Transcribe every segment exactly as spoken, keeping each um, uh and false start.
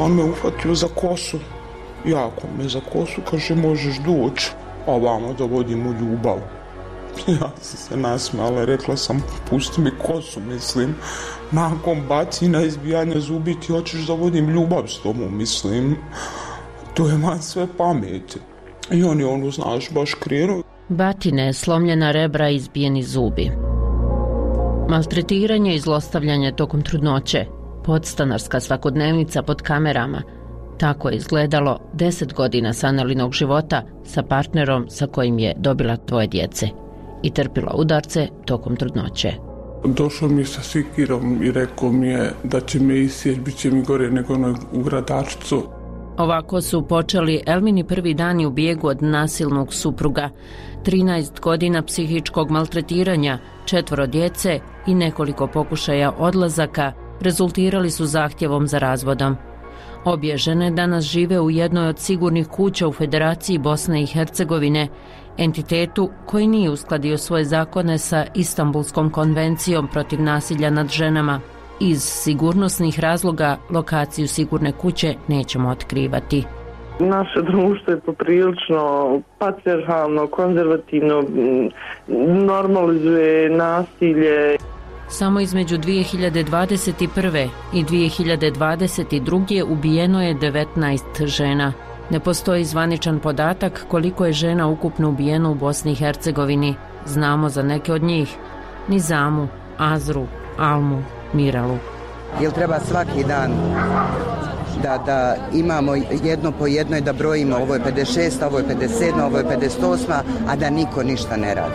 on me uhvatio za kosu, jako me za kosu, kaže možeš doći, a vamo da vodimo ljubav. Ja sam se nasmijala, rekla sam pusti mi kosu, mislim, nakon bacina, izbijanja zubi ti hoćeš da vodim ljubav s tobom, mislim, to je van sve pameti. I on je ono, znaš, baš krenuo. Batine, slomljena rebra i izbijeni zubi. Maltretiranje i zlostavljanje tokom trudnoće, podstanarska svakodnevnica pod kamerama. Tako je izgledalo deset godina Sanelinog života sa partnerom sa kojim je dobila dvoje djece i trpila udarce tokom trudnoće. Došao mi sa sikirom i rekao mi je da će me isjeć, bit će mi gore nego onoj u Gradačcu. Ovako su počeli Elmini prvi dani u bijegu od nasilnog supruga, trinaest godina psihičkog maltretiranja, četvoro djece i nekoliko pokušaja odlazaka rezultirali su zahtjevom za razvodom. Obje žene danas žive u jednoj od sigurnih kuća u Federaciji Bosne i Hercegovine, entitetu koji nije uskladio svoje zakone sa Istanbulskom konvencijom protiv nasilja nad ženama. Iz sigurnosnih razloga lokaciju sigurne kuće nećemo otkrivati. Naše društvo je poprilično patrijarhalno, konzervativno, normalizuje nasilje. Samo između dvije hiljade dvadeset prve i dvije hiljade dvadeset druge ubijeno je devetnaest žena. Ne postoji zvaničan podatak koliko je žena ukupno ubijeno u Bosni i Hercegovini. Znamo za neke od njih: Nizamu, Azru, Almu, Miralu. Jel treba svaki dan da, da imamo jedno po jedno i da brojimo ovo je pedeset šest, ovo je pedeset sedam, ovo je pedeset osam, a da niko ništa ne radi.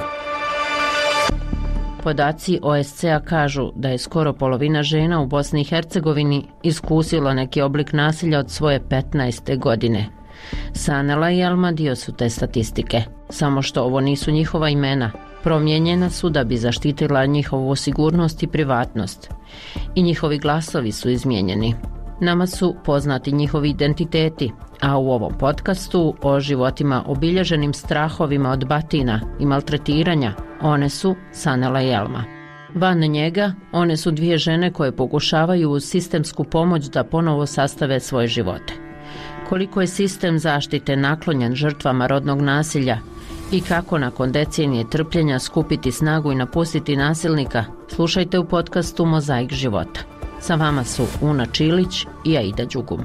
Podaci O S C-a kažu da je skoro polovina žena u Bosni i Hercegovini iskusila neki oblik nasilja od svoje petnaeste godine. Sanela i Elma dio su te statistike, samo što ovo nisu njihova imena. Promijenjena su da bi zaštitila njihovu sigurnost i privatnost. I njihovi glasovi su izmijenjeni. Nama su poznati njihovi identiteti, a u ovom podcastu o životima obilježenim strahovima od batina i maltretiranja, one su Sanela i Elma. Van njega, one su dvije žene koje pokušavaju uz sistemsku pomoć da ponovo sastave svoje živote. Koliko je sistem zaštite naklonjen žrtvama rodnog nasilja i kako nakon decenije trpljenja skupiti snagu i napustiti nasilnika, slušajte u podcastu Mozaik života. Sa vama su Una Čilić i Aida Đugum.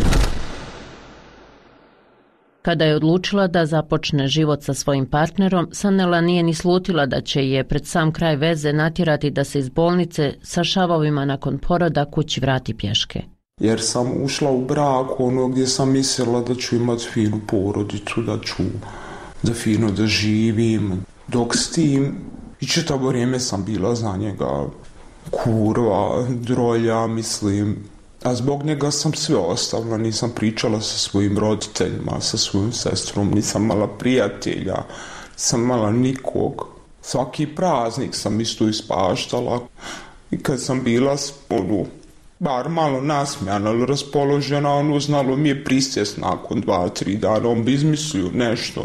Kada je odlučila da započne život sa svojim partnerom, Sanela nije ni slutila da će je pred sam kraj veze natjerati da se iz bolnice sa šavovima nakon poroda kući vrati pješke. Jer sam ušla u brak ono gdje sam mislila da ću imati finu porodicu, da ću da fino da živim. Dok s tim i čitavo vrijeme sam bila za njega kurva, drolja, mislim. A zbog njega sam sve ostavila, nisam pričala sa svojim roditeljima, sa svojim sestrom, nisam mala prijatelja, nisam mala nikog. Svaki praznik sam isto ispaštala. I kad sam bila, ono, bar malo nasmijana ili raspoložena, ono, znalo mi je prisjest nakon dva, tri dana, on bi izmislio nešto,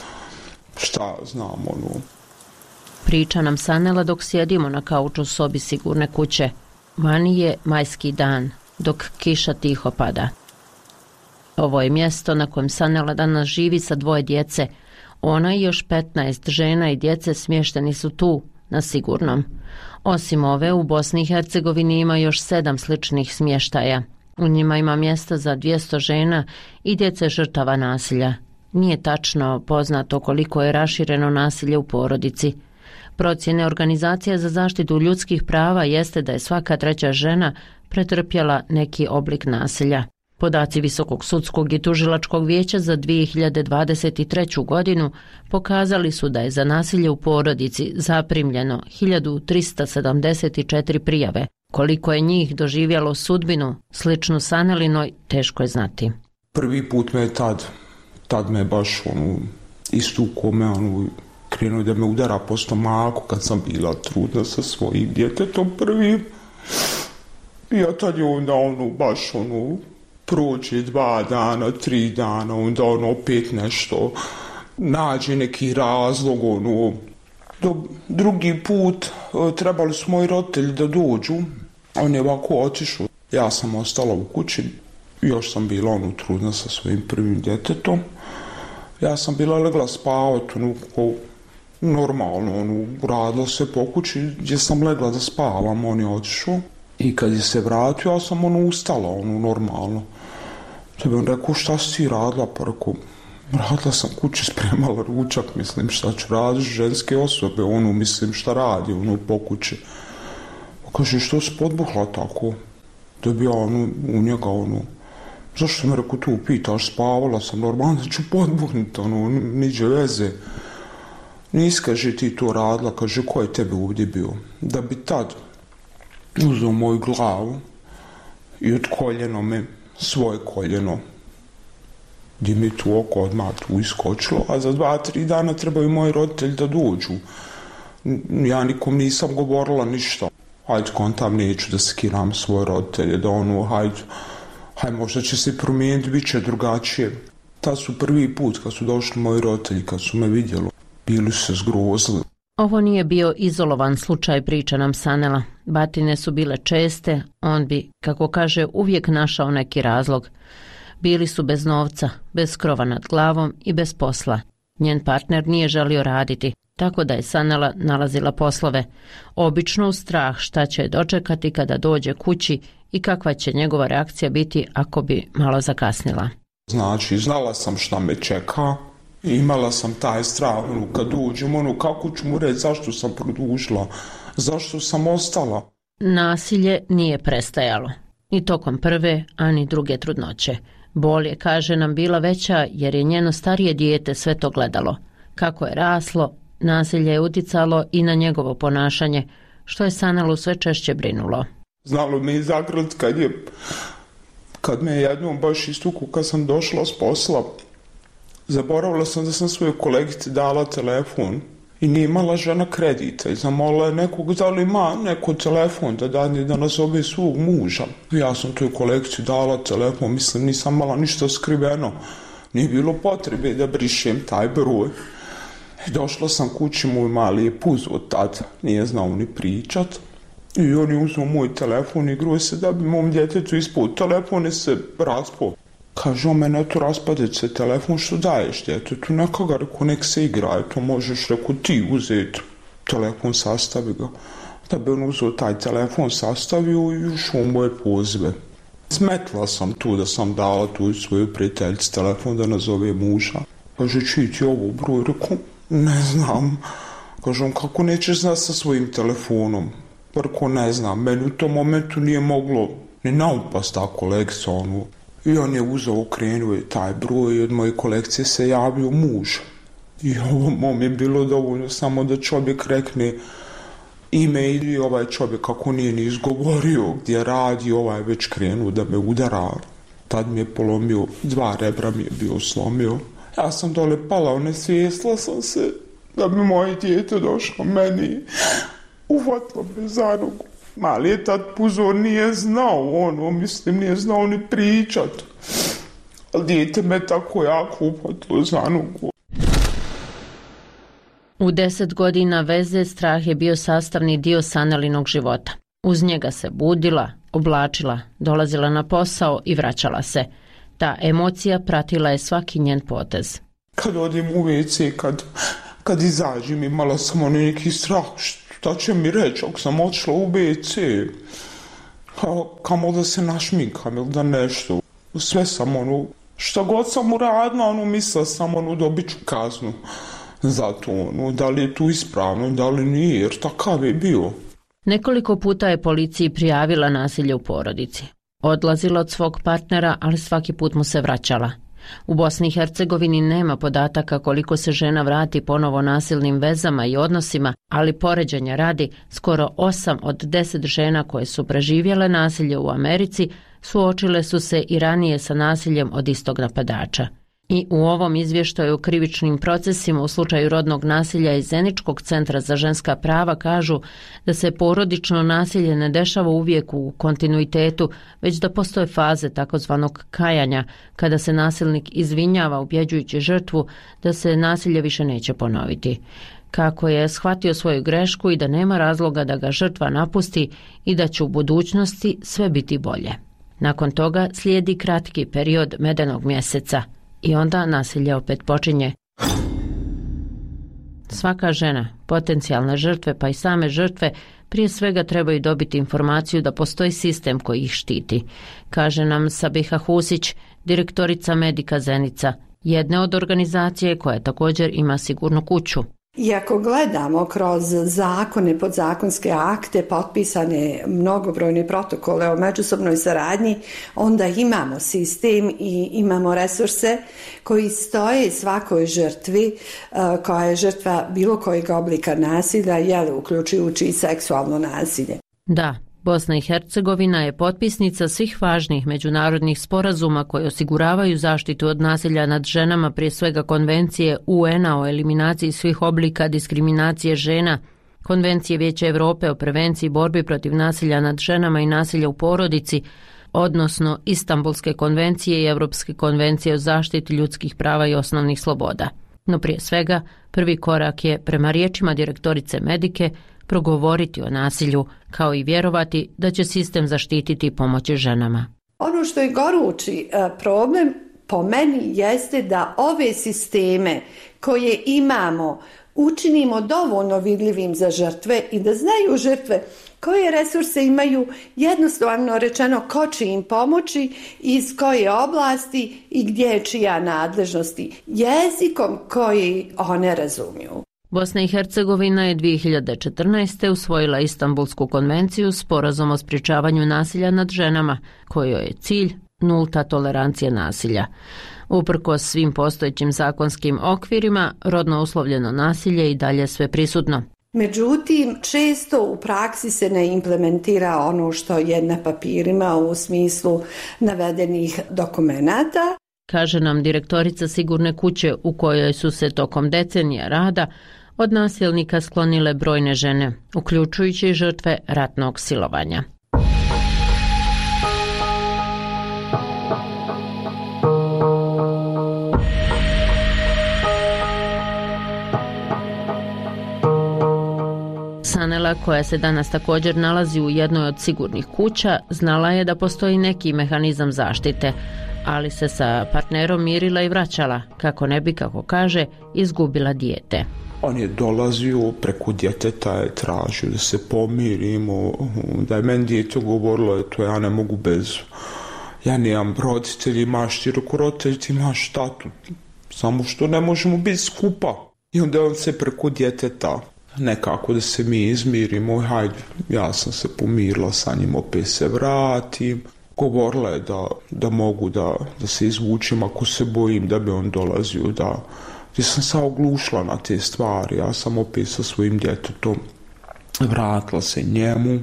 šta znam, ono. Priča nam Sanela dok sjedimo na kauču u sobi sigurne kuće. Vani je majski dan, dok kiša tiho pada. Ovo je mjesto na kojem Sanela danas živi sa dvoje djece. Ona i još petnaest žena i djece smješteni su tu, na sigurnom. Osim ove, u Bosni i Hercegovini ima još sedam sličnih smještaja. U njima ima mjesta za dvjesto žena i djece žrtava nasilja. Nije tačno poznato koliko je rašireno nasilje u porodici. Procjene Organizacije za zaštitu ljudskih prava jeste da je svaka treća žena pretrpjela neki oblik nasilja. Podaci Visokog sudskog i tužilačkog vijeća za dvije hiljade dvadeset treću godinu pokazali su da je za nasilje u porodici zaprimljeno hiljadu trista sedamdeset četiri prijave. Koliko je njih doživjelo sudbinu sličnu Sanelinoj, teško je znati. Prvi put me je tad, tad me baš ono, istukao me, ono, krenuo da me udara po stomaku kad sam bila trudna sa svojim djetetom prvi. I ja tad je onda ono baš ono prođe dva dana, tri dana, onda ono opet nešto nađe neki razlog, ono. Do, drugi put trebali su moji roditelji da dođu, on je ovako otišao. Ja sam ostala u kući još sam bila onu trudna sa svojim prvim djetetom. Ja sam bila legla spavati, ono, ko, normalno, ono, radila se po kući gdje sam legla da spavam, on je otišao. I kad je se vratio, ja sam ono ustala, ono, normalno. Tebe on rekao, šta si ti radila? Pa rekao, radila sam kući, spremala ručak, mislim, šta ću raditi, ženske osobe, ono, mislim, šta radi, ono, po kući. Pa kaže, što si podbuhla tako? Da bi ja, ono, u njega, ono, zašto me rekao tu pitaš, spavala sam, normalno da ću podbuhnuti, ono, niđe veze. Nis, kaže, ti to radila, kaže, ko je tebe ovdje bio? Da bi tad uzeo moju glavu i od koljeno me, svoje koljeno, gdje mi tu oko odmah tu iskočilo, a za dva, tri dana trebaju moji roditelji da dođu. Ja nikom nisam govorila ništa. Hajde, kontam, neću da skiram svoje roditelje, da ono, hajde, hajde, možda će se promijeniti, bit će drugačije. Tad su prvi put kad su došli moji roditelji, kad su me vidjeli, bili su se zgrozili. Ovo nije bio izolovan slučaj, priča nam Sanela. Batine su bile česte, on bi, kako kaže, uvijek našao neki razlog. Bili su bez novca, bez krova nad glavom i bez posla. Njen partner nije želio raditi, tako da je Sanela nalazila poslove. Obično u strah šta će dočekati kada dođe kući i kakva će njegova reakcija biti ako bi malo zakasnila. Znači, znala sam šta me čeka. Imala sam taj strah, ono, kad uđem, ono, kako ću mu reći zašto sam produžila, zašto sam ostala. Nasilje nije prestajalo, ni tokom prve, a ni druge trudnoće. Bol je, kaže nam, bila veća jer je njeno starije dijete sve to gledalo. Kako je raslo, nasilje je uticalo i na njegovo ponašanje, što je Sanelu sve češće brinulo. Znalo me i zagrlit kad je, kad me jednom baš istuku, kad sam došla s posla, zaboravila sam da sam svojoj kolegici dala telefon i nije imala žena kredita i zamolila je nekog da li ima neko telefon da dadne da nazove svog muža. Ja sam toj kolegici dala telefon, mislim nisam mala ništa skriveno, nije bilo potrebe da brišem taj broj. I došla sam kući, moj mali je puzo od tada, nije znao ni pričat i on je uzeo moj telefon i igruo se da bi mom djetetu ispod telefone se raspao. Kaže, o mene to raspadit se telefon, što daješ djetetu, neka ga, reko, nek se igraje, to možeš, reko, ti uzeti telefon, sastavi ga. Da bi on uzeo taj telefon, sastavio i ušao u moje pozive. Smetla sam tu da sam dala tu svoju prijateljici telefon da nazove muža. Kaže, čiji ti ovo broj, reko, ne znam. Kaže, on, kako nećeš znati sa svojim telefonom? Reko, ne znam, meni u tom momentu nije moglo ni naupast ta kolegica, ono. I on je uzeo, okrenuo je taj broj i od moje kolekcije se javio muž. I ovo mom je bilo dovoljno samo da čovjek rekne ime i ovaj čovjek kako nije ni izgovorio gdje radi, ovaj već krenuo da me udara. Tad mi je polomio, dva rebra mi je bio slomio. Ja sam dole pala, onesvijestila sam se da bi moje dijete došlo meni. Uvatilo me za nogu. Mali je tad puzo, nije znao, ono, mislim, nije znao ni pričat. Ali dijete me tako jako upatilo za nogu. U deset godina veze strah je bio sastavni dio Sanelinog života. Uz njega se budila, oblačila, dolazila na posao i vraćala se. Ta emocija pratila je svaki njen potez. Kad odim u ve ce, kad, kad izađem, imala sam ono neki strah, šta će mi reći ako sam otišla u ve ce, kamo da se našminkam ili da nešto. Sve sam ono, šta god sam uradila, ono, mislila sam ono, dobit ću kaznu za to, ono, da li je tu ispravno, da li nije, jer takav je bio. Nekoliko puta je policiji prijavila nasilje u porodici. Odlazila od svog partnera, ali svaki put mu se vraćala. U Bosni i Hercegovini nema podataka koliko se žena vrati ponovo nasilnim vezama i odnosima, ali poređenja radi, skoro osam od deset žena koje su preživjele nasilje u Americi suočile su se i ranije sa nasiljem od istog napadača. I u ovom izvještaju o krivičnim procesima u slučaju rodnog nasilja iz Zeničkog centra za ženska prava kažu da se porodično nasilje ne dešava uvijek u kontinuitetu, već da postoje faze takozvanog kajanja, kada se nasilnik izvinjava ubjeđujući žrtvu da se nasilje više neće ponoviti. Kako je shvatio svoju grešku i da nema razloga da ga žrtva napusti i da će u budućnosti sve biti bolje. Nakon toga slijedi kratki period medenog mjeseca i onda nasilje opet počinje. Svaka žena, potencijalne žrtve pa i same žrtve prije svega trebaju dobiti informaciju da postoji sistem koji ih štiti, kaže nam Sabiha Husić, direktorica Medika Zenica, jedne od organizacije koja također ima sigurnu kuću. I ako gledamo kroz zakone, podzakonske akte, potpisane mnogobrojne protokole o međusobnoj saradnji, onda imamo sistem i imamo resurse koji stoje svakoj žrtvi koja je žrtva bilo kojeg oblika nasilja, jel, uključujući i seksualno nasilje. Da, Bosna i Hercegovina je potpisnica svih važnih međunarodnih sporazuma koji osiguravaju zaštitu od nasilja nad ženama, prije svega Konvencije U N-a o eliminaciji svih oblika diskriminacije žena, Konvencije Vijeća Europe o prevenciji i borbi protiv nasilja nad ženama i nasilja u porodici, odnosno Istanbulske konvencije i Europske konvencije o zaštiti ljudskih prava i osnovnih sloboda. No prije svega, prvi korak je, prema riječima direktorice Medike, progovoriti o nasilju, kao i vjerovati da će sistem zaštititi i pomoći ženama. Ono što je gorući problem po meni jeste da ove sisteme koje imamo učinimo dovoljno vidljivim za žrtve i da znaju žrtve koje resurse imaju, jednostavno rečeno ko će im pomoći, iz koje oblasti i gdje je čija nadležnosti, jezikom koji one razumiju. Bosna i Hercegovina je dvije hiljade četrnaeste. usvojila Istanbulsku konvenciju, sporazum o sprječavanju nasilja nad ženama, kojoj je cilj nulta tolerancija nasilja. Uprkos svim postojećim zakonskim okvirima, rodno uslovljeno nasilje i dalje sve prisutno. Međutim, često u praksi se ne implementira ono što je na papirima u smislu navedenih dokumenata. Kaže nam direktorica sigurne kuće u kojoj su se tokom decenija rada od nasilnika sklonile brojne žene, uključujući žrtve ratnog silovanja. Sanela, koja se danas također nalazi u jednoj od sigurnih kuća, znala je da postoji neki mehanizam zaštite, ali se sa partnerom mirila i vraćala, kako ne bi, kako kaže, izgubila dijete. On je dolazio, preko djeteta je tražio da se pomirimo, da je meni dijete govorilo, to ja ne mogu bez, ja nemam roditelji, imaš ti roditelji, ti imaš tatu, samo što ne možemo biti skupa. I onda on se preko djeteta, nekako da se mi izmirimo, hajde, ja sam se pomirila sa njim, opet se vratim. Govorila je da, da mogu da, da se izvučim ako se bojim da bi on dolazio, da gdje sam se oglušila na te stvari, ja sam opet sa svojim djetetom vratila se njemu.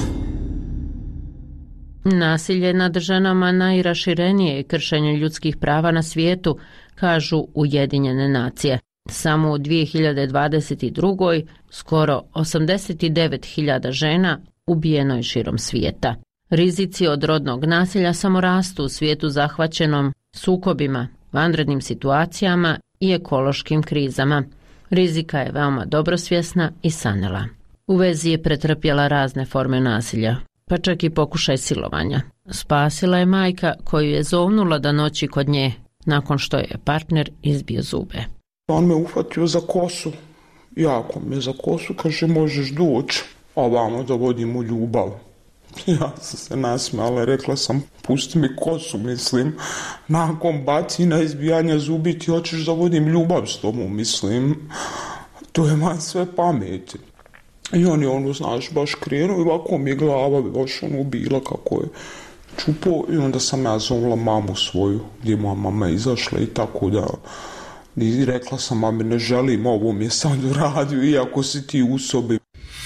Nasilje nad ženama najraširenije je kršenje ljudskih prava na svijetu, kažu Ujedinjene nacije. Samo u dvije hiljade dvadeset druge. skoro osamdeset devet hiljada žena ubijeno je širom svijeta. Rizici od rodnog nasilja samo rastu u svijetu zahvaćenom sukobima, vanrednim situacijama i ekološkim krizama. Rizika je veoma dobro svjesna i Sanela. U vezi je pretrpjela razne forme nasilja, pa čak i pokušaj silovanja. Spasila je majka koju je zovnula da noći kod nje, nakon što je partner izbio zube. On me uhvatio za kosu, jako me za kosu, kaže možeš doći, a vamo da vodimo ljubav. Ja sam se nasmijala, rekla sam pusti mi kosu, mislim, nakon bacina izbijanja zubi ti hoćeš da vodim ljubav s tobom, mislim, to je man sve pameti. I on je ono, znaš, baš krenuo i ovako mi je glava baš ono bila kako je čupo i onda sam ja zovla mamu svoju, gdje moja mama izašla i tako da i rekla sam mami ne želim ovo mi je sad uradio iako si ti u sobi.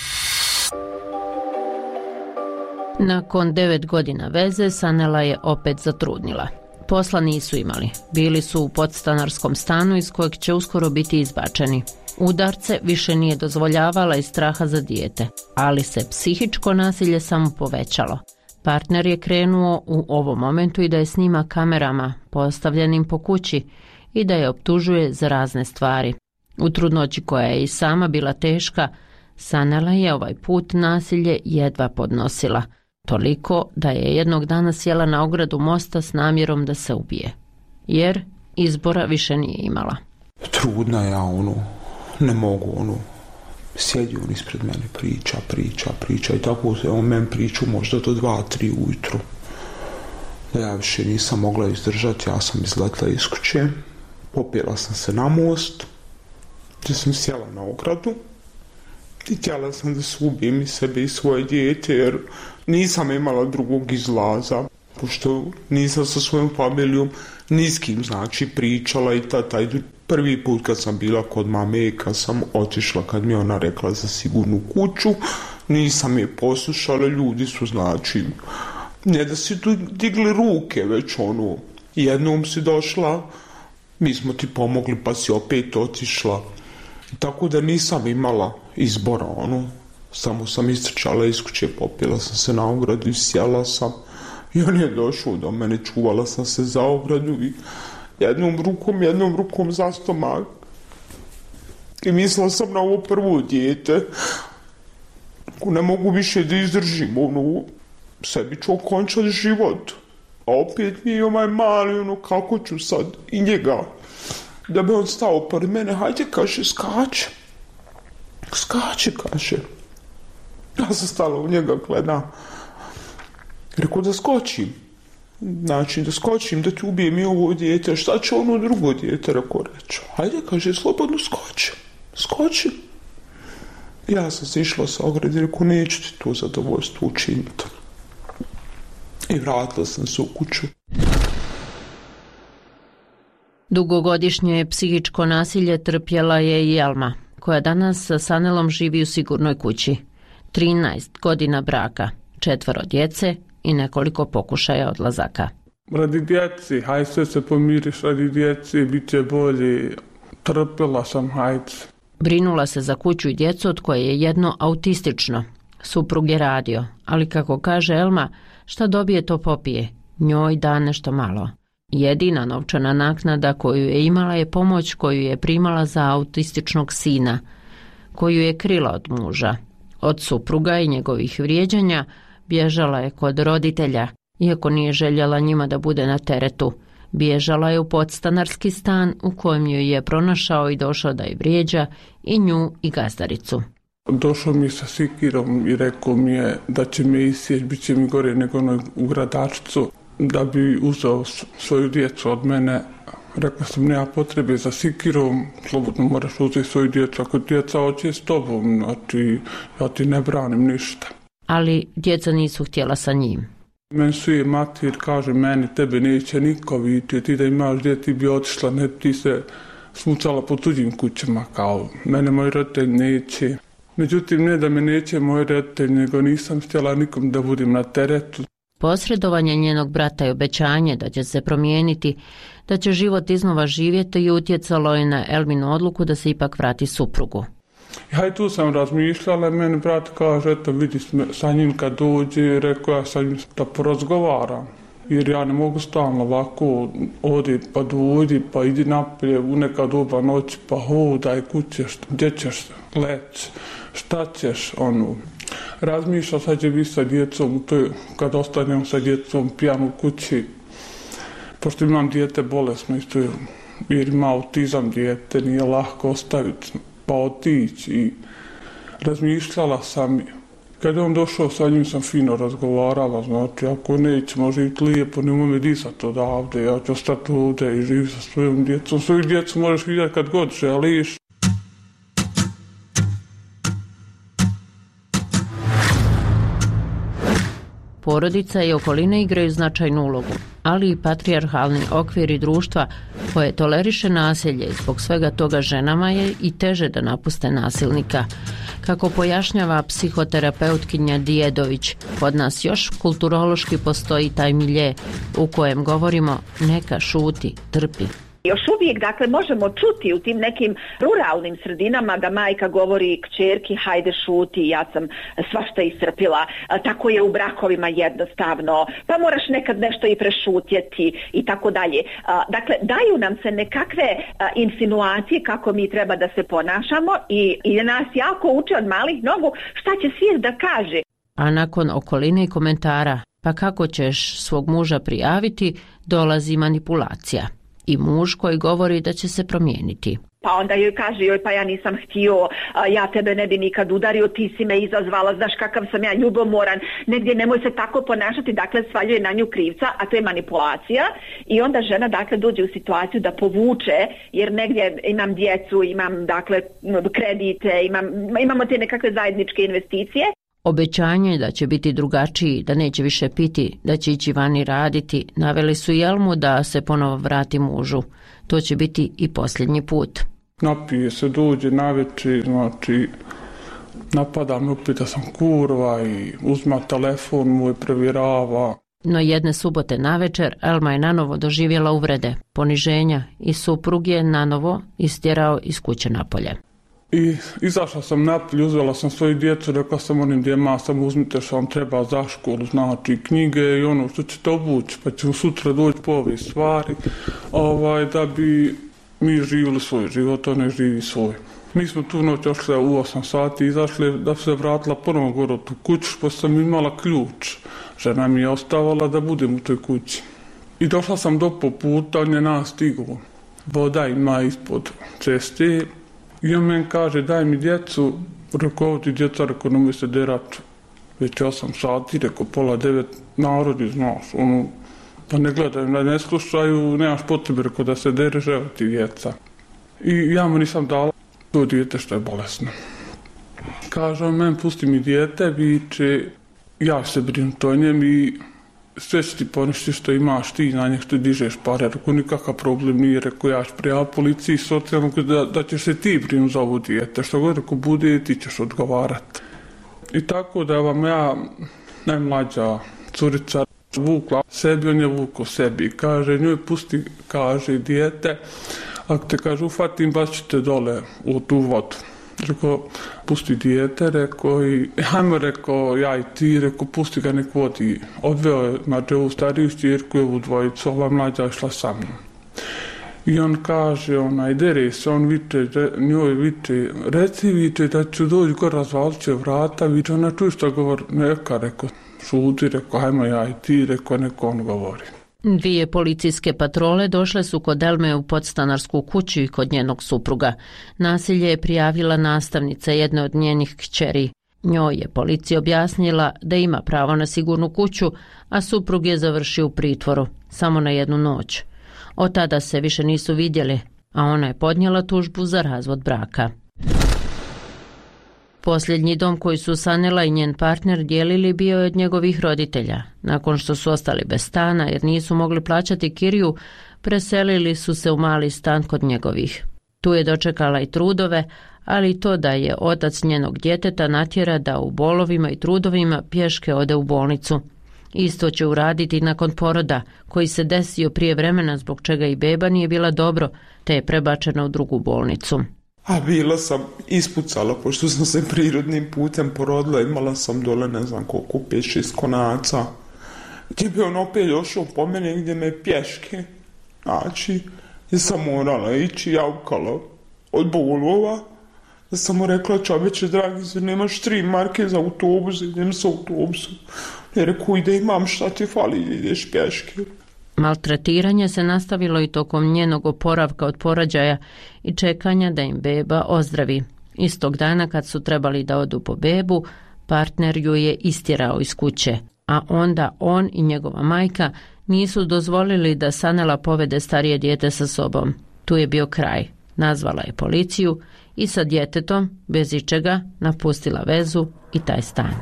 Nakon devet godina veze, Sanela je opet zatrudnila. Posla nisu imali. Bili su u podstanarskom stanu iz kojeg će uskoro biti izbačeni. Udarce više nije dozvoljavala iz straha za dijete, ali se psihičko nasilje samo povećalo. Partner je krenuo u ovom momentu i da je snima kamerama postavljenim po kući i da je optužuje za razne stvari. U trudnoći koja je i sama bila teška, Sanela je ovaj put nasilje jedva podnosila. Toliko da je jednog dana sjela na ogradu mosta s namjerom da se ubije. Jer izbora više nije imala. Trudna ja, ono, ne mogu, ono, sjedi on ispred mene, priča, priča, priča i tako se on meni priču možda do dva, tri ujutru. Da ja više nisam mogla izdržati, ja sam izletla iz kuće, popela sam se na most, gdje sam sjela na ogradu i htjela sam da se ubijem i sebe i svoje dijete, jer nisam imala drugog izlaza, pošto nisam sa svojom familijom ni s kim, znači, pričala i ta, taj prvi put kad sam bila kod mame, kad sam otišla, kad mi ona rekla za sigurnu kuću, nisam je poslušala, ljudi su, znači, ne da si tu digli ruke, već ono, jednom si došla, mi smo ti pomogli pa si opet otišla. Tako da nisam imala izbora, ono, samo sam istrčala iz kuće, popila sam se na ogradu i sjela sam i on je došao do mene, čuvala sam se za ogradu i jednom rukom, jednom rukom za stomak i mislila sam na ovo prvo dijete, ako ne mogu više da izdržim, ono, sebi ću okončati život, a opet mi je ovaj mali, ono, kako ću sad i njega. Da bi on stao pored mene, hajde, kaže, skače. Skače, kaže. Ja sam stala u njega, gledam. Rekao da skočim. Znači, da skočim, da ti ubijem i ovo dijete. Šta će ono drugo dijete, rekao reći. Hajde, kaže, slobodno skoči. Skoči. Ja sam se išla sa ograde, rekao, neću ti to zadovoljstvo učiniti. I vratila sam se u kuću. Dugogodišnje psihičko nasilje trpjela je i Elma, koja danas sa Sanelom živi u sigurnoj kući. trinaest godina braka, četvoro djece i nekoliko pokušaja odlazaka. Radi djeci, haj sve se pomiriš, radi djeci, bit će bolje, trpjela sam, hajde. Brinula se za kuću i djecu, od koje je jedno autistično. Suprug je radio, ali kako kaže Elma, šta dobije to popije, njoj da nešto malo. Jedina novčana naknada koju je imala je pomoć koju je primala za autističnog sina, koju je krila od muža. Od supruga i njegovih vrijeđanja bježala je kod roditelja, iako nije željela njima da bude na teretu. Bježala je u podstanarski stan u kojem joj je pronašao i došao da je vrijeđa i nju i gazdaricu. Došao mi sa sikirom i rekao mi je da će me isjeć, bit će mi gore nego onoj u gradačicu, da bi uzeo svoju djecu od mene. Rekla sam, nema potrebe za sikirom, slobodno moraš uzeti svoju djecu, ako djeca hoće s tobom, znači ja ti ne branim ništa. Ali djeca nisu htjela sa njim. Meni su je mater, kaže, meni tebe neće niko vidjeti, ti da imaš djeti ti bi otišla, ne ti se smucala po tuđim kućama, kao mene moj roditelj neće. Međutim, ne da me neće moj roditelj, nego nisam htjela nikom da budem na teretu. Posredovanje njenog brata i obećanje da će se promijeniti, da će život iznova živjeti i utjecalo je na Elminu odluku da se ipak vrati suprugu. Ja i tu sam razmišljala, meni brat kaže, eto vidi sa njim kad dođe, rekao ja sa njim da porazgovaram. Jer ja ne mogu stalno ovako, odi pa dođi, pa idi napolje u neka doba noći, pa hodaj, kućeš, gdje ćeš leći, šta ćeš, ono. Razmišlja sad će biti sa djecom, to je, kad ostanem sa djecom pijan u kući, pošto imam dijete bolesno isto, jer ima autizam dijete, nije lahko ostaviti, pa otići. I razmišljala sam, kad je on došao sa njim sam fino razgovarala, znači ako nećemo živjeti lijepo, nemoj me disati odavde, ja ću ostati ovdje i živjeti sa svojom djecom. Svoju djecu možeš vidjeti kad god želiš. Porodica i okoline igraju značajnu ulogu, ali i patrijarhalni okviri društva koje toleriše nasilje i zbog svega toga ženama je i teže da napuste nasilnika. Kako pojašnjava psihoterapeutkinja Dijedović, kod nas još kulturološki postoji taj milje u kojem govorimo neka šuti, trpi. Još uvijek, dakle, možemo čuti u tim nekim ruralnim sredinama da majka govori kćerki, hajde šuti, ja sam svašta iscrpila, tako je u brakovima jednostavno, pa moraš nekad nešto i prešutjeti i tako dalje. Dakle, daju nam se nekakve insinuacije kako mi treba da se ponašamo i, i nas jako uče od malih nogu šta će svijet da kaže. a nakon okoline i komentara pa kako ćeš svog muža prijaviti, dolazi manipulacija. I muž koji govori da će se promijeniti. Pa onda joj kaže, joj pa ja nisam htio, ja tebe ne bi nikad udario, ti si me izazvala, znaš kakav sam ja ljubomoran, negdje nemoj se tako ponašati, dakle svaljuje na nju krivca, a to je manipulacija i onda žena dakle dođe u situaciju da povuče, jer negdje imam djecu, imam dakle kredite, imam, imamo te nekakve zajedničke investicije. Obećanje da će biti drugačiji, da neće više piti, da će ići vani raditi, naveli su Jelmu da se ponovo vrati mužu. To će biti i posljednji put. Napije se, dođe navečer, znači napada me opet da sam kurva i uzma telefon moj, provjerava. No jedne subote navečer Elma je nanovo doživjela uvrede, poniženja i suprug je nanovo istjerao iz kuće napolje. I izašla sam napolje, uzela sam svoju djecu, rekla sam onim djema, samo uzmite što vam treba za školu, znači knjige i ono što ćete obući, pa ćemo sutra doći po ove stvari, ovaj, da bi mi živjeli svoj život, on ne živi svoj. Mi smo tu noć ošli u osam sati, izašli da se vratila ponovo gore u tu kuću, pa sam imala ključ. Žena mi je ostavala da budem u toj kući. I došla sam do po puta, on je nas stiglo. Voda ima ispod ceste. I on meni kaže, daj mi djecu, rekao, ovo ti djeca, rekao, nemoj se derat, već osam sati, rekao, pola devet, narodi, znaš, ono, da ne gledaju, da ne slušaju, nemaš potrebe, rekao, da se dereš, evo ti djeca. I ja mu nisam dala to dijete što je bolesno. Kaže on, meni pusti mi dijete, viče, ja se brinu to njem i sve će ti poništi što imaš ti, na njih što dižeš pare, rekao nikakav problem nije, rekao ja ću prijaviti policiji socijalno da, da ćeš se ti brinu za ovo dijete, što god rekao bude ti ćeš odgovarati. I tako da vam ja, najmlađa curica, vukla sebi, on je vukao sebi, kaže njoj pusti, kaže dijete, ako te kaže ufatim, baš ćete dole u tu vodu. Rekao, pusti dijete, rekao i hajmo, rekao, ja i ti, rekao, pusti ga nek vodi. Odveo je, znači, ovu stariju štirku i ovu dvojicu, ova mlađa išla sa mnom. I on kaže, onaj, dere se, on viče, njoj viče, reci viče da ću doći gore, razvalit će vrata, viče, ona čuje što govori, neka, rekao, šuti, rekao, hajmo ja i ti, rekao, neko on govori. Dvije policijske patrole došle su kod Elme u podstanarsku kuću i kod njenog supruga. Nasilje je prijavila nastavnica jedne od njenih kćeri. Njoj je policija objasnila da ima pravo na sigurnu kuću, a suprug je završio u pritvoru, samo na jednu noć. Od tada se više nisu vidjeli, a ona je podnijela tužbu za razvod braka. Posljednji dom koji su Sanela i njen partner dijelili bio je od njegovih roditelja. Nakon što su ostali bez stana jer nisu mogli plaćati kiriju, preselili su se u mali stan kod njegovih. Tu je dočekala i trudove, ali i to da je otac njenog djeteta natjera da u bolovima i trudovima pješke ode u bolnicu. Isto će uraditi nakon poroda, koji se desio prije vremena zbog čega i beba nije bila dobro, te je prebačena u drugu bolnicu. A bila sam ispucala, pošto sam se prirodnim putem porodila, imala sam dole ne znam koliko, pet šest konaca. Gdje bi on opet došao po mene gdje me pješke. Znači, ja sam morala ići javkala od bolova. Da sam mu rekla, čoveče dragi, zar nemaš tri marke za autobus, idem sa autobusom. Ja rekao, ide imam šta ti fali, ideš pješke. Maltretiranje se nastavilo i tokom njenog oporavka od porođaja i čekanja da im beba ozdravi. Istog dana kad su trebali da odu po bebu, partner ju je istjerao iz kuće, a onda on i njegova majka nisu dozvolili da Sanela povede starije dijete sa sobom. Tu je bio kraj. Nazvala je policiju i sa djetetom, bez ičega, napustila vezu i taj stan.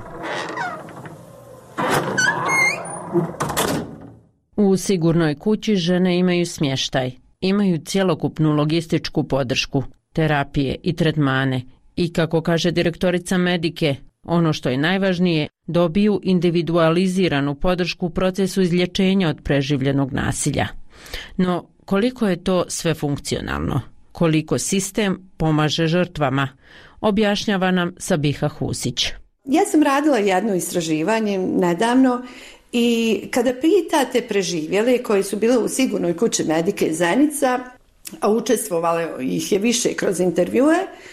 U sigurnoj kući žene imaju smještaj, imaju cjelokupnu logističku podršku, terapije i tretmane i, kako kaže direktorica Medike, ono što je najvažnije, dobiju individualiziranu podršku u procesu izlječenja od preživljenog nasilja. No, koliko je to sve funkcionalno? Koliko sistem pomaže žrtvama? Objašnjava nam Sabiha Husić. Ja sam radila jedno istraživanje nedavno i kada pitate preživjele koji su bile u sigurnoj kući Medike Zenica, a učestvovale ih je više kroz intervjue,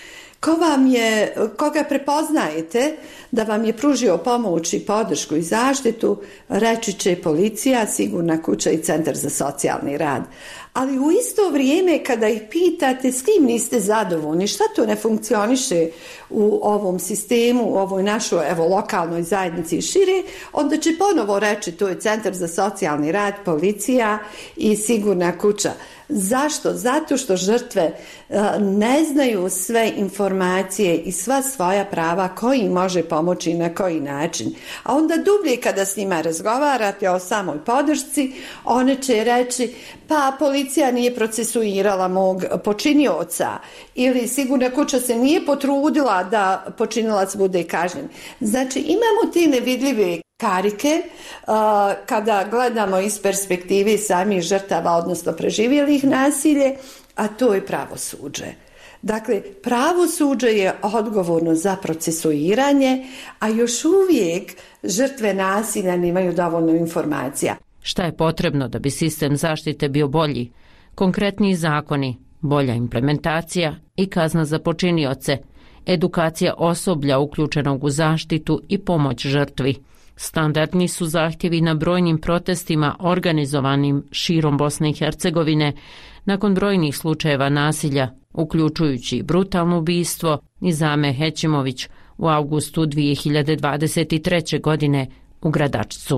ko vam je, koga prepoznajete da vam je pružio pomoć i podršku i zaštitu, reći će policija, sigurna kuća i centar za socijalni rad. Ali u isto vrijeme kada ih pitate s kim niste zadovoljni, šta to ne funkcioniše u ovom sistemu, u ovoj našoj evo, lokalnoj zajednici i šire, onda će ponovo reći to je centar za socijalni rad, policija i sigurna kuća. Zašto? Zato što žrtve ne znaju sve informacije i sva svoja prava koji im može pomoći i na koji način. A onda dublje kada s njima razgovarate o samoj podršci, one će reći pa policija nije procesuirala mog počinioca ili sigurna kuća se nije potrudila da počinilac bude kažnjen. Znači imamo te nevidljive karike uh, kada gledamo iz perspektive samih žrtava, odnosno preživjelih nasilje, a to je pravosuđe. Dakle, pravosuđe je odgovorno za procesuiranje, a još uvijek žrtve nasilja nemaju dovoljno informacija. Šta je potrebno da bi sistem zaštite bio bolji? Konkretniji zakoni, bolja implementacija i kazna za počinioce, edukacija osoblja uključenog u zaštitu i pomoć žrtvi. Standardni su zahtjevi na brojnim protestima organizovanim širom Bosne i Hercegovine nakon brojnih slučajeva nasilja, uključujući brutalno ubistvo Nizame Hećimović u avgustu dvije hiljade dvadeset treće. godine u Gradačcu.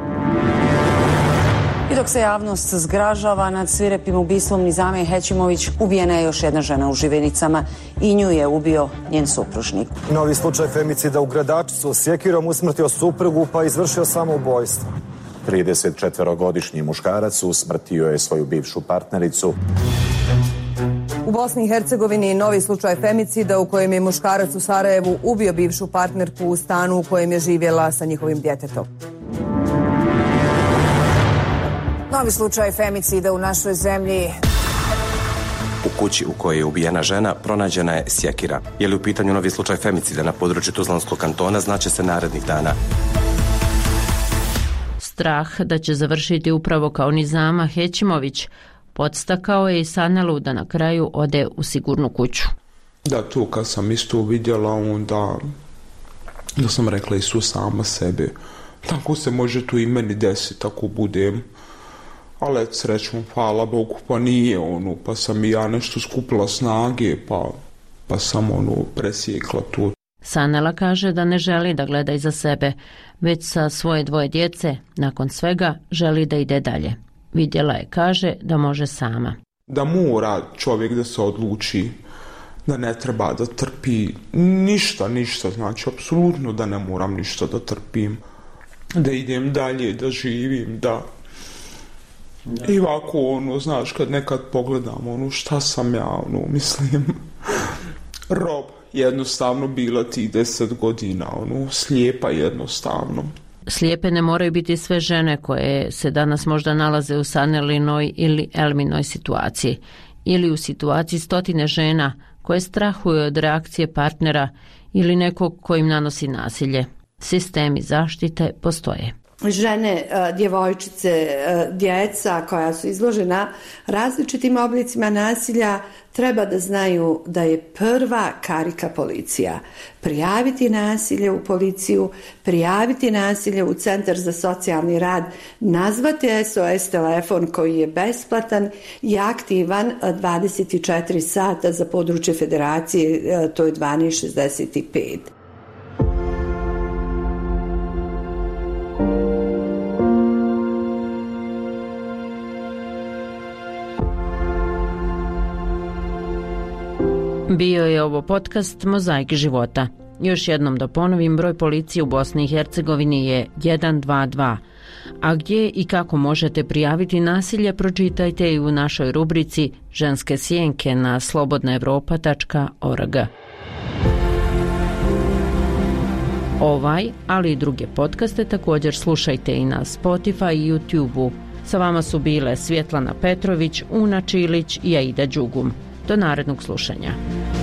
I dok se javnost zgražava nad svirepim ubistvom Nizame Hećimović, ubijena je još jedna žena u Živenicama i nju je ubio njen supružnik. Novi slučaj femicida u Gradačcu, sjekirom usmrtio suprugu pa izvršio samoubojstvo. tridesetčetvorogodišnji muškarac usmrtio je svoju bivšu partnericu. U Bosni i Hercegovini novi slučaj femicida u kojem je muškarac u Sarajevu ubio bivšu partnerku u stanu u kojem je živjela sa njihovim djetetom. Novi slučaj femicida u našoj zemlji. U kući u kojoj je ubijena žena pronađena je sjekira. Je li u pitanju novi slučaj femicida na području Tuzlanskog kantona, znaće se narednih dana. Strah da će završiti upravo kao Nizama Hećimović podstakao je i Sanelu da na kraju ode u sigurnu kuću. Da, tu kad sam isto vidjela, onda da sam rekla i su sama sebe. Tako se može tu i meni desiti ako budem. Ali srećom, hvala Bogu, pa nije ono, pa sam i ja nešto skupila snage, pa, pa sam ono presjekla to. Sanela kaže da ne želi da gleda iza sebe, već sa svoje dvoje djece, nakon svega, želi da ide dalje. Vidjela je, kaže, da može sama. Da mora čovjek da se odluči, da ne treba da trpi ništa, ništa, znači apsolutno da ne moram ništa da trpim, da idem dalje, da živim, da... Da. I ovako, ono, znaš, kad nekad pogledam, ono, šta sam ja, ono, mislim, rob, jednostavno bila ti deset godina, ono, slijepa jednostavno. Slijepe ne moraju biti sve žene koje se danas možda nalaze u Sanelinoj ili Elminoj situaciji, ili u situaciji stotine žena koje strahuju od reakcije partnera ili nekog ko im nanosi nasilje. Sistemi zaštite postoje. Žene, djevojčice, djeca koja su izložena različitim oblicima nasilja treba da znaju da je prva karika policija. Prijaviti nasilje u policiju, prijaviti nasilje u Centar za socijalni rad, nazvati S O S telefon koji je besplatan i aktivan dvadeset četiri sata za područje federacije, to je dvanaest šezdeset pet. Bio je ovo podcast Mozaik života. Još jednom da ponovim, broj policije u Bosni i Hercegovini je jedan dva dva. A gdje i kako možete prijaviti nasilje, pročitajte i u našoj rubrici Ženske sjenke na slobodna evropa tačka org. Ovaj, ali i druge podcaste također slušajte i na Spotify i YouTube-u. Sa vama su bile Svjetlana Petrović, Una Čilić i Aida Đugum. Do narednog slušanja.